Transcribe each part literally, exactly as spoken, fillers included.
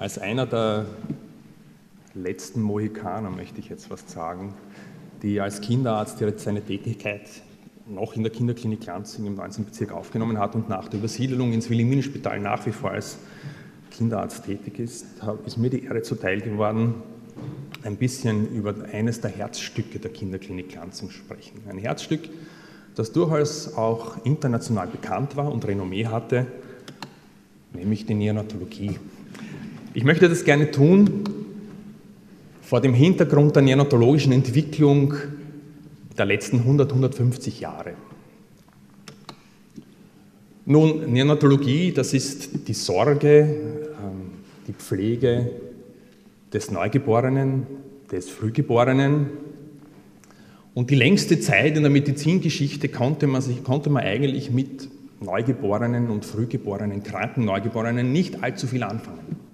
Als einer der letzten Mohikaner möchte ich jetzt was sagen, die als Kinderarzt seine Tätigkeit noch in der Kinderklinik Lansing im neunzehnten Bezirk aufgenommen hat und nach der Übersiedelung ins Wilhelminenspital nach wie vor als Kinderarzt tätig ist, ist mir die Ehre zuteil geworden, ein bisschen über eines der Herzstücke der Kinderklinik Lansing zu sprechen. Ein Herzstück, das durchaus auch international bekannt war und Renommee hatte, nämlich die Neonatologie. Ich möchte das gerne tun vor dem Hintergrund der neonatologischen Entwicklung der letzten hundert, hundertfünfzig Jahre. Nun, Neonatologie, das ist die Sorge, die Pflege des Neugeborenen, des Frühgeborenen. Und die längste Zeit in der Medizingeschichte konnte man, sich, konnte man eigentlich mit Neugeborenen und Frühgeborenen, kranken Neugeborenen nicht allzu viel anfangen.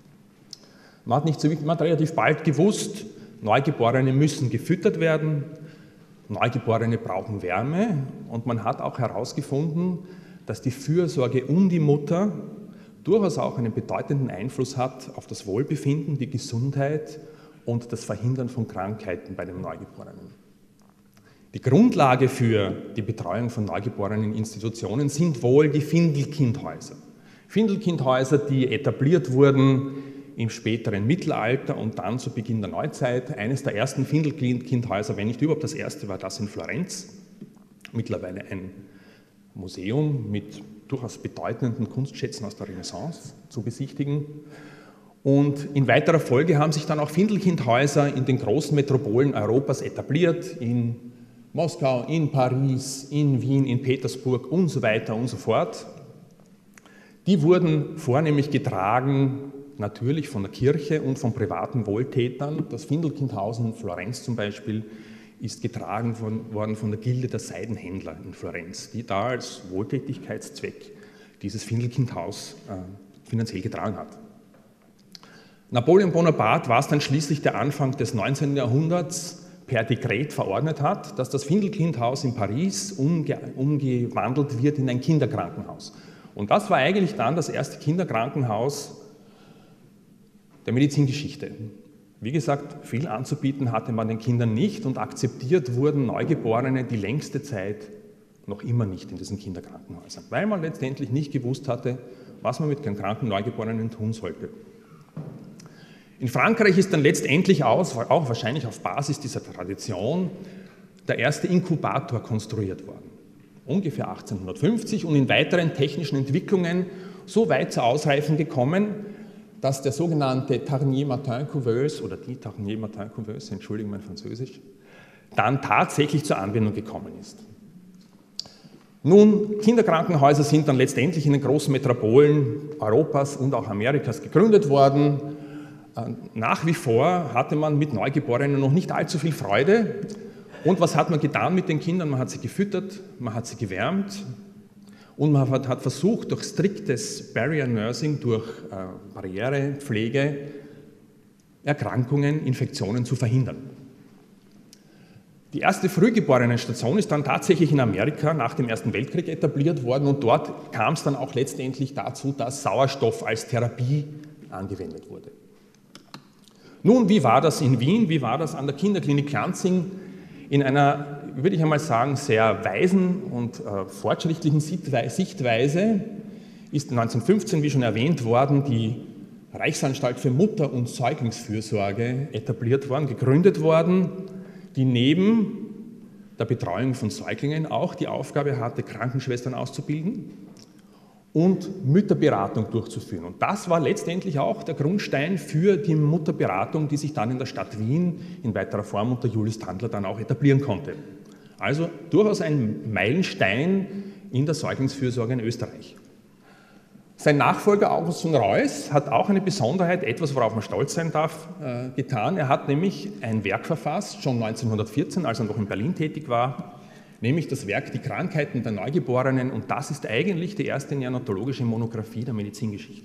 Man hat, nicht so, man hat relativ bald gewusst, Neugeborene müssen gefüttert werden, Neugeborene brauchen Wärme und man hat auch herausgefunden, dass die Fürsorge um die Mutter durchaus auch einen bedeutenden Einfluss hat auf das Wohlbefinden, die Gesundheit und das Verhindern von Krankheiten bei dem Neugeborenen. Die Grundlage für die Betreuung von Neugeborenen in Institutionen sind wohl die Findelkindhäuser. Findelkindhäuser, die etabliert wurden im späteren Mittelalter und dann zu Beginn der Neuzeit. Eines der ersten Findelkindhäuser, wenn nicht überhaupt das erste, war das in Florenz. Mittlerweile ein Museum mit durchaus bedeutenden Kunstschätzen aus der Renaissance zu besichtigen. Und in weiterer Folge haben sich dann auch Findelkindhäuser in den großen Metropolen Europas etabliert, in Moskau, in Paris, in Wien, in Petersburg und so weiter und so fort. Die wurden vornehmlich getragen, natürlich von der Kirche und von privaten Wohltätern. Das Findelkindhaus in Florenz zum Beispiel ist getragen von, worden von der Gilde der Seidenhändler in Florenz, die da als Wohltätigkeitszweck dieses Findelkindhaus äh, finanziell getragen hat. Napoleon Bonaparte war es dann schließlich der Anfang des neunzehnten Jahrhunderts per Dekret verordnet hat, dass das Findelkindhaus in Paris umge umgewandelt wird in ein Kinderkrankenhaus. Und das war eigentlich dann das erste Kinderkrankenhaus der Medizingeschichte. Wie gesagt, viel anzubieten hatte man den Kindern nicht und akzeptiert wurden Neugeborene die längste Zeit noch immer nicht in diesen Kinderkrankenhäusern, weil man letztendlich nicht gewusst hatte, was man mit den kranken Neugeborenen tun sollte. In Frankreich ist dann letztendlich auch, auch wahrscheinlich auf Basis dieser Tradition, der erste Inkubator konstruiert worden. Ungefähr achtzehnhundertfünfzig und in weiteren technischen Entwicklungen so weit zur Ausreifung gekommen, dass der sogenannte Tarnier-Martin-Couveuse oder die Tarnier-Martin-Couveuse, entschuldigen mein Französisch, dann tatsächlich zur Anwendung gekommen ist. Nun, Kinderkrankenhäuser sind dann letztendlich in den großen Metropolen Europas und auch Amerikas gegründet worden. Nach wie vor hatte man mit Neugeborenen noch nicht allzu viel Freude. Und was hat man getan mit den Kindern? Man hat sie gefüttert, man hat sie gewärmt. Und man hat versucht, durch striktes Barrier Nursing, durch äh, Barrierepflege, Erkrankungen, Infektionen zu verhindern. Die erste Frühgeborenenstation ist dann tatsächlich in Amerika nach dem Ersten Weltkrieg etabliert worden und dort kam es dann auch letztendlich dazu, dass Sauerstoff als Therapie angewendet wurde. Nun, wie war das in Wien? Wie war das an der Kinderklinik Lansing? In einer, würde ich einmal sagen, sehr weisen und äh, fortschrittlichen Sichtweise ist neunzehnhundertfünfzehn, wie schon erwähnt worden, die Reichsanstalt für Mutter- und Säuglingsfürsorge etabliert worden, gegründet worden, die neben der Betreuung von Säuglingen auch die Aufgabe hatte, Krankenschwestern auszubilden und Mütterberatung durchzuführen. Und das war letztendlich auch der Grundstein für die Mutterberatung, die sich dann in der Stadt Wien in weiterer Form unter Julius Tandler dann auch etablieren konnte. Also durchaus ein Meilenstein in der Säuglingsfürsorge in Österreich. Sein Nachfolger August von Reuß hat auch eine Besonderheit, etwas, worauf man stolz sein darf, äh, getan. Er hat nämlich ein Werk verfasst, schon neunzehnhundertvierzehn, als er noch in Berlin tätig war, nämlich das Werk Die Krankheiten der Neugeborenen, und das ist eigentlich die erste neonatologische Monographie der Medizingeschichte.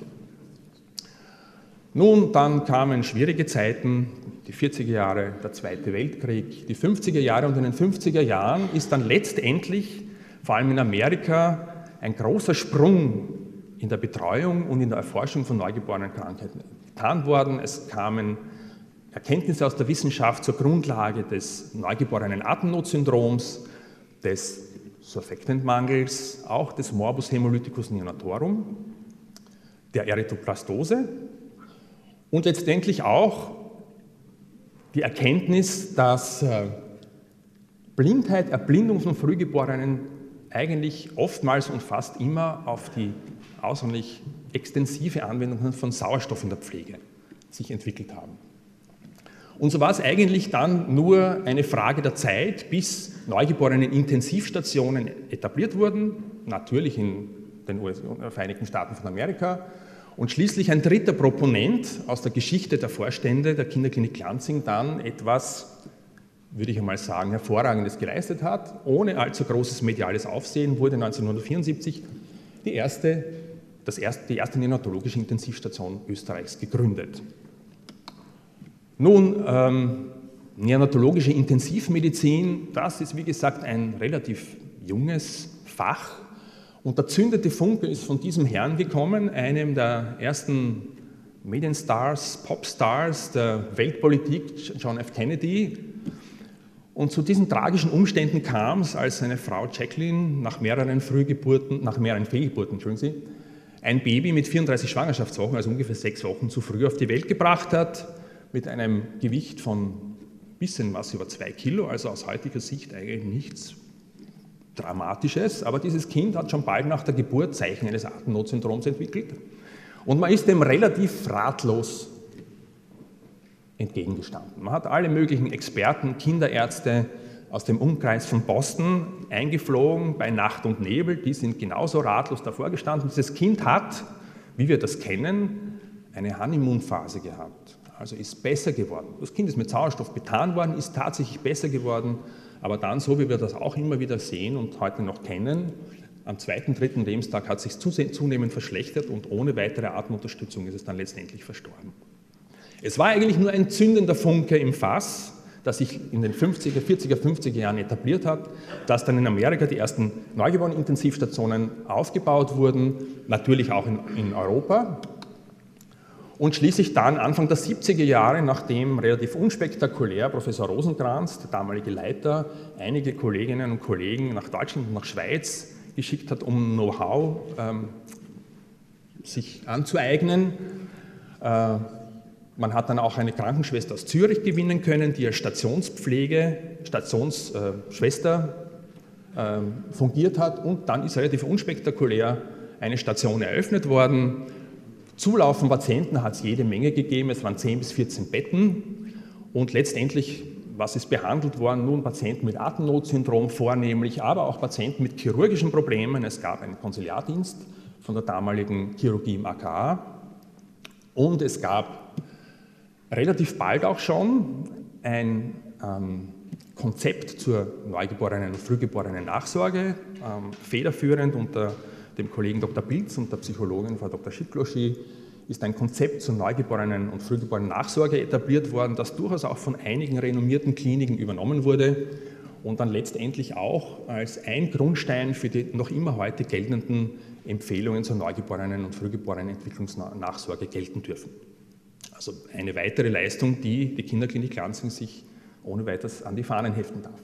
Nun, dann kamen schwierige Zeiten, die vierziger Jahre, der Zweite Weltkrieg, die fünfziger Jahre, und in den fünfziger Jahren ist dann letztendlich, vor allem in Amerika, ein großer Sprung in der Betreuung und in der Erforschung von neugeborenen Krankheiten getan worden. Es kamen Erkenntnisse aus der Wissenschaft zur Grundlage des neugeborenen Atemnotsyndroms, des Surfactantmangels, auch des Morbus Hemolyticus neonatorum, der Erythroplastose und letztendlich auch die Erkenntnis, dass Blindheit, Erblindung von Frühgeborenen eigentlich oftmals und fast immer auf die außerordentlich extensive Anwendung von Sauerstoff in der Pflege sich entwickelt haben. Und so war es eigentlich dann nur eine Frage der Zeit, bis neugeborene Intensivstationen etabliert wurden, natürlich in den Vereinigten Staaten von Amerika. Und schließlich ein dritter Proponent aus der Geschichte der Vorstände der Kinderklinik Lansing dann etwas, würde ich einmal sagen, Hervorragendes geleistet hat. Ohne allzu großes mediales Aufsehen wurde neunzehnhundertvierundsiebzig die erste, das erste, die erste neonatologische Intensivstation Österreichs gegründet. Nun, ähm, neonatologische Intensivmedizin, das ist wie gesagt ein relativ junges Fach. Und der zündende Funke ist von diesem Herrn gekommen, einem der ersten Medienstars, Popstars der Weltpolitik, John F. Kennedy. Und zu diesen tragischen Umständen kam es, als seine Frau Jacqueline nach mehreren Frühgeburten, nach mehreren Fehlgeburten, entschuldigen Sie, ein Baby mit vierunddreißig Schwangerschaftswochen, also ungefähr sechs Wochen zu früh auf die Welt gebracht hat, mit einem Gewicht von ein bisschen was über zwei Kilo, also aus heutiger Sicht eigentlich nichts Dramatisches, aber dieses Kind hat schon bald nach der Geburt Zeichen eines Atemnotsyndroms entwickelt und man ist dem relativ ratlos entgegengestanden. Man hat alle möglichen Experten, Kinderärzte aus dem Umkreis von Boston eingeflogen bei Nacht und Nebel, die sind genauso ratlos davor gestanden. Dieses Kind hat, wie wir das kennen, eine Honeymoon-Phase gehabt, also ist besser geworden. Das Kind ist mit Sauerstoff betan worden, ist tatsächlich besser geworden, aber dann, so wie wir das auch immer wieder sehen und heute noch kennen, am zweiten, dritten Lebenstag hat es sich zunehmend verschlechtert und ohne weitere Atemunterstützung ist es dann letztendlich verstorben. Es war eigentlich nur ein zündender Funke im Fass, das sich in den fünfziger, vierziger, fünfziger Jahren etabliert hat, dass dann in Amerika die ersten Neugeborenen-Intensivstationen aufgebaut wurden, natürlich auch in, in Europa. Und schließlich dann Anfang der siebziger Jahre, nachdem relativ unspektakulär Professor Rosenkranz, der damalige Leiter, einige Kolleginnen und Kollegen nach Deutschland und nach Schweiz geschickt hat, um Know-how ähm, sich anzueignen. Äh, man hat dann auch eine Krankenschwester aus Zürich gewinnen können, die als Stationspflege, Stationsschwester äh, fungiert hat. Und dann ist relativ unspektakulär eine Station eröffnet worden. Zulauf von Patienten hat es jede Menge gegeben, es waren zehn bis vierzehn Betten und letztendlich, was ist behandelt worden? Nun Patienten mit Atemnotsyndrom vornehmlich, aber auch Patienten mit chirurgischen Problemen. Es gab einen Konsiliardienst von der damaligen Chirurgie im A K A und es gab relativ bald auch schon ein ähm, Konzept zur neugeborenen und frühgeborenen Nachsorge, ähm, federführend unter dem Kollegen Doktor Pilz und der Psychologin Frau Doktor Schikloschi ist ein Konzept zur neugeborenen und frühgeborenen Nachsorge etabliert worden, das durchaus auch von einigen renommierten Kliniken übernommen wurde und dann letztendlich auch als ein Grundstein für die noch immer heute geltenden Empfehlungen zur neugeborenen und frühgeborenen Entwicklungsnachsorge gelten dürfen. Also eine weitere Leistung, die die Kinderklinik Lansing sich ohne weiteres an die Fahnen heften darf.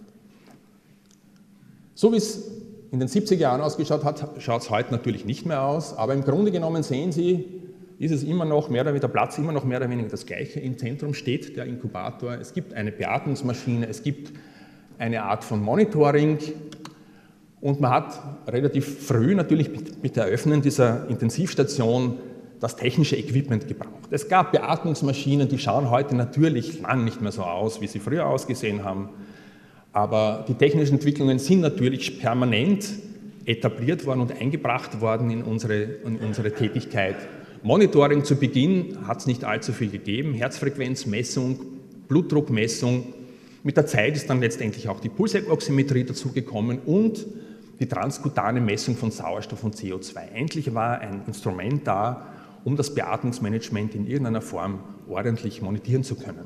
So wie es in den siebziger Jahren ausgeschaut hat, schaut es heute natürlich nicht mehr aus, aber im Grunde genommen sehen Sie, ist es immer noch mehr oder weniger, der Platz immer noch mehr oder weniger das Gleiche. Im Zentrum steht der Inkubator, es gibt eine Beatmungsmaschine, es gibt eine Art von Monitoring und man hat relativ früh natürlich mit der Eröffnung dieser Intensivstation das technische Equipment gebraucht. Es gab Beatmungsmaschinen, die schauen heute natürlich lang nicht mehr so aus, wie sie früher ausgesehen haben. Aber die technischen Entwicklungen sind natürlich permanent etabliert worden und eingebracht worden in unsere, in unsere Tätigkeit. Monitoring zu Beginn hat es nicht allzu viel gegeben, Herzfrequenzmessung, Blutdruckmessung. Mit der Zeit ist dann letztendlich auch die Pulsoximetrie dazugekommen und die transkutane Messung von Sauerstoff und C O zwei. Endlich war ein Instrument da, um das Beatmungsmanagement in irgendeiner Form ordentlich monitieren zu können.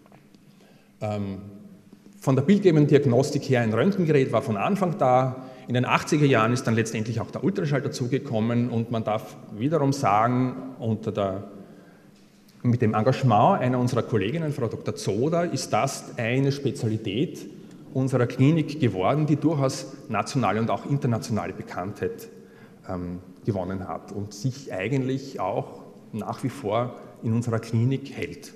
Ähm, Von der bildgebenden Diagnostik her ein Röntgengerät war von Anfang da. In den achtziger Jahren ist dann letztendlich auch der Ultraschall dazugekommen und man darf wiederum sagen, unter der mit dem Engagement einer unserer Kolleginnen, Frau Doktor Zoder, ist das eine Spezialität unserer Klinik geworden, die durchaus nationale und auch internationale Bekanntheit ähm, gewonnen hat und sich eigentlich auch nach wie vor in unserer Klinik hält.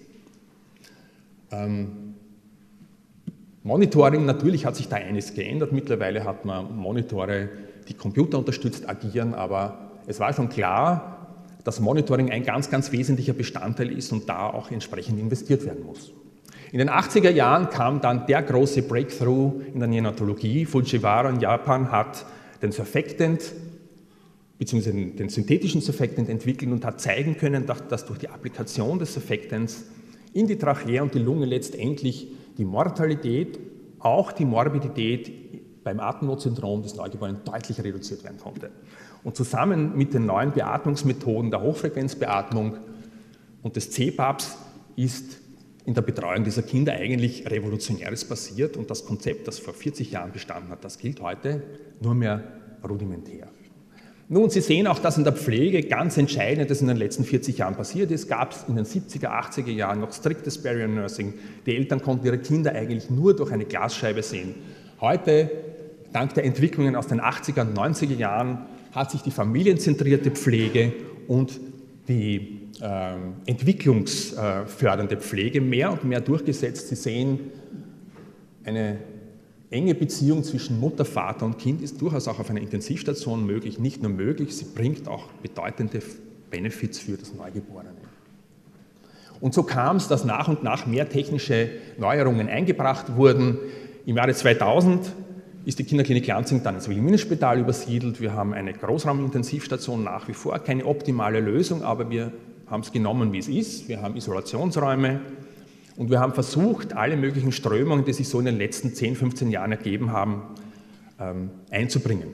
Ähm, Monitoring, natürlich hat sich da eines geändert. Mittlerweile hat man Monitore, die computerunterstützt agieren, aber es war schon klar, dass Monitoring ein ganz, ganz wesentlicher Bestandteil ist und da auch entsprechend investiert werden muss. In den achtziger Jahren kam dann der große Breakthrough in der Neonatologie. Fujiwara in Japan hat den Surfactant bzw. den synthetischen Surfactant entwickelt und hat zeigen können, dass durch die Applikation des Surfactants in die Trachea und die Lunge letztendlich die Mortalität, auch die Morbidität beim Atemnotsyndrom des Neugeborenen deutlich reduziert werden konnte. Und zusammen mit den neuen Beatmungsmethoden der Hochfrequenzbeatmung und des C PAPs ist in der Betreuung dieser Kinder eigentlich Revolutionäres passiert und das Konzept, das vor vierzig Jahren bestanden hat, das gilt heute nur mehr rudimentär. Nun, Sie sehen auch, dass in der Pflege ganz Entscheidendes in den letzten vierzig Jahren passiert ist. Gab es in den siebziger, achtziger Jahren noch striktes Barrier Nursing. Die Eltern konnten ihre Kinder eigentlich nur durch eine Glasscheibe sehen. Heute, dank der Entwicklungen aus den achtziger und neunziger Jahren, hat sich die familienzentrierte Pflege und die äh, entwicklungsfördernde Pflege mehr und mehr durchgesetzt. Sie sehen, eine enge Beziehung zwischen Mutter, Vater und Kind ist durchaus auch auf einer Intensivstation möglich. Nicht nur möglich, sie bringt auch bedeutende Benefits für das Neugeborene. Und so kam es, dass nach und nach mehr technische Neuerungen eingebracht wurden. Im Jahre zweitausend ist die Kinderklinik Lansing dann ins Wilhelminenspital übersiedelt. Wir haben eine Großraumintensivstation nach wie vor, keine optimale Lösung, aber wir haben es genommen, wie es ist. Wir haben Isolationsräume und wir haben versucht, alle möglichen Strömungen, die sich so in den letzten zehn, fünfzehn Jahren ergeben haben, ähm, einzubringen.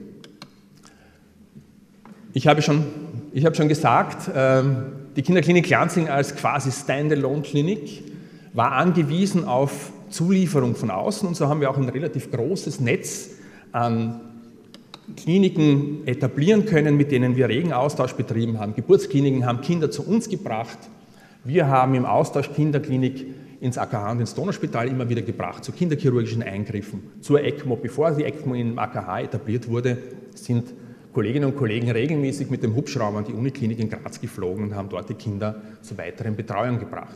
Ich habe schon, ich habe schon gesagt, ähm, die Kinderklinik Lansing als quasi Standalone-Klinik war angewiesen auf Zulieferung von außen und so haben wir auch ein relativ großes Netz an Kliniken etablieren können, mit denen wir regen Austausch betrieben haben. Geburtskliniken haben Kinder zu uns gebracht. Wir haben im Austausch Kinderklinik ins A K H und ins Donauspital immer wieder gebracht, zu kinderchirurgischen Eingriffen, zur ECMO. Bevor die ECMO im A K H etabliert wurde, sind Kolleginnen und Kollegen regelmäßig mit dem Hubschrauber an die Uniklinik in Graz geflogen und haben dort die Kinder zur weiteren Betreuung gebracht.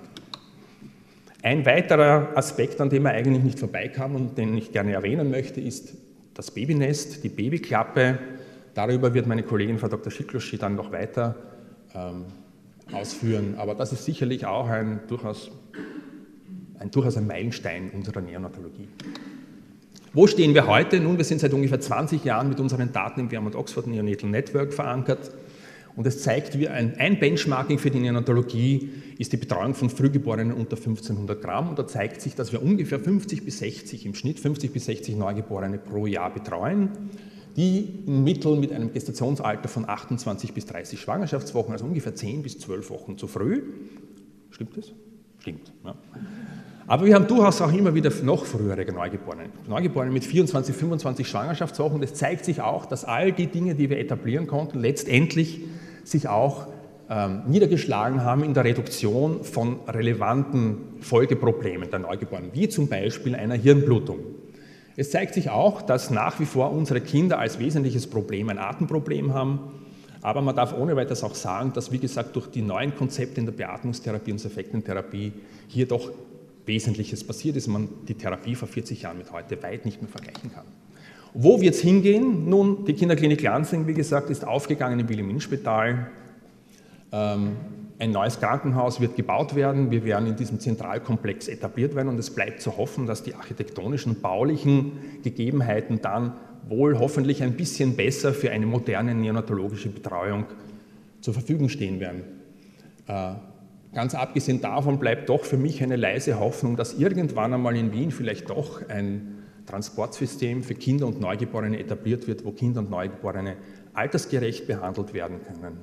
Ein weiterer Aspekt, an dem man eigentlich nicht vorbeikam und den ich gerne erwähnen möchte, ist das Babynest, die Babyklappe. Darüber wird meine Kollegin Frau Doktor Schikloschi dann noch weiter ähm, ausführen. Aber das ist sicherlich auch ein durchaus, ein durchaus ein Meilenstein unserer Neonatologie. Wo stehen wir heute? Nun, wir sind seit ungefähr zwanzig Jahren mit unseren Daten im Vermont Oxford Neonatal Network verankert. Und es zeigt, wie ein, ein Benchmarking für die Neonatologie ist die Betreuung von Frühgeborenen unter fünfzehnhundert Gramm. Und da zeigt sich, dass wir ungefähr fünfzig bis sechzig, im Schnitt fünfzig bis sechzig Neugeborene pro Jahr betreuen, die im Mittel mit einem Gestationsalter von achtundzwanzig bis dreißig Schwangerschaftswochen, also ungefähr zehn bis zwölf Wochen zu früh. Stimmt das? Stimmt. Ja. Aber wir haben durchaus auch immer wieder noch frühere Neugeborene. Neugeborene mit vierundzwanzig, fünfundzwanzig Schwangerschaftswochen. Das zeigt sich auch, dass all die Dinge, die wir etablieren konnten, letztendlich sich auch ähm, niedergeschlagen haben in der Reduktion von relevanten Folgeproblemen der Neugeborenen, wie zum Beispiel einer Hirnblutung. Es zeigt sich auch, dass nach wie vor unsere Kinder als wesentliches Problem ein Atemproblem haben, aber man darf ohne weiteres auch sagen, dass, wie gesagt, durch die neuen Konzepte in der Beatmungstherapie und Surfactant-Therapie hier doch Wesentliches passiert ist, man die Therapie vor vierzig Jahren mit heute weit nicht mehr vergleichen kann. Wo wird es hingehen? Nun, die Kinderklinik Lansing, wie gesagt, ist aufgegangen im Wilhelminenspital. Ähm, ein neues Krankenhaus wird gebaut werden. Wir werden in diesem Zentralkomplex etabliert werden und es bleibt zu hoffen, dass die architektonischen und baulichen Gegebenheiten dann wohl hoffentlich ein bisschen besser für eine moderne neonatologische Betreuung zur Verfügung stehen werden. Äh, ganz abgesehen davon bleibt doch für mich eine leise Hoffnung, dass irgendwann einmal in Wien vielleicht doch ein Transportsystem für Kinder und Neugeborene etabliert wird, wo Kinder und Neugeborene altersgerecht behandelt werden können.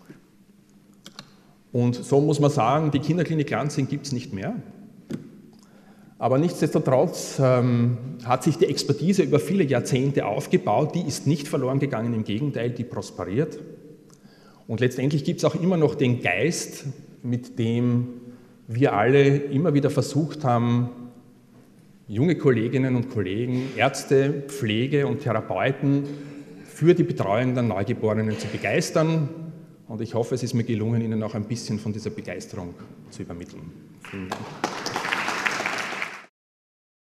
Und so muss man sagen, die Kinderklinik Lansing gibt es nicht mehr. Aber nichtsdestotrotz ähm, hat sich die Expertise über viele Jahrzehnte aufgebaut, die ist nicht verloren gegangen, im Gegenteil, die prosperiert. Und letztendlich gibt es auch immer noch den Geist, mit dem wir alle immer wieder versucht haben, junge Kolleginnen und Kollegen, Ärzte, Pflege und Therapeuten für die Betreuung der Neugeborenen zu begeistern. Und ich hoffe, es ist mir gelungen, Ihnen auch ein bisschen von dieser Begeisterung zu übermitteln. Vielen Dank.